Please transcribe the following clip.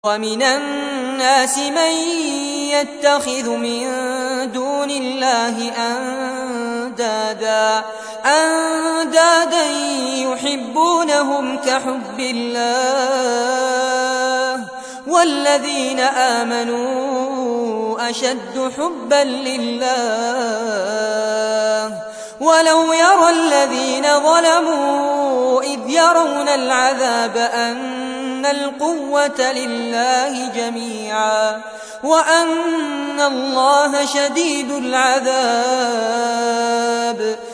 ومن الناس من يتخذ من دون الله أندادا يحبونهم كحب الله والذين آمنوا أشد حبا لله ولو يرى الذين ظلموا إذ يرون العذاب أن القوة لله جميعا وأن الله شديد العذاب